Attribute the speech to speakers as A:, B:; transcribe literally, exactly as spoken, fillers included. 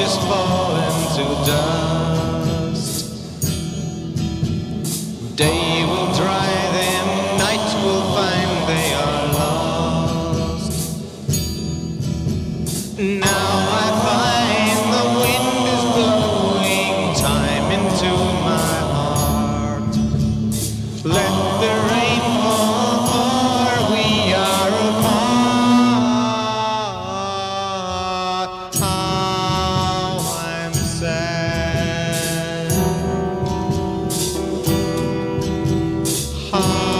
A: just fall into dust. Day will dry them, night will find they are lost. Now I find the wind is blowing time into my heart. Let the rain fall, for we are apart. How I'm sad. How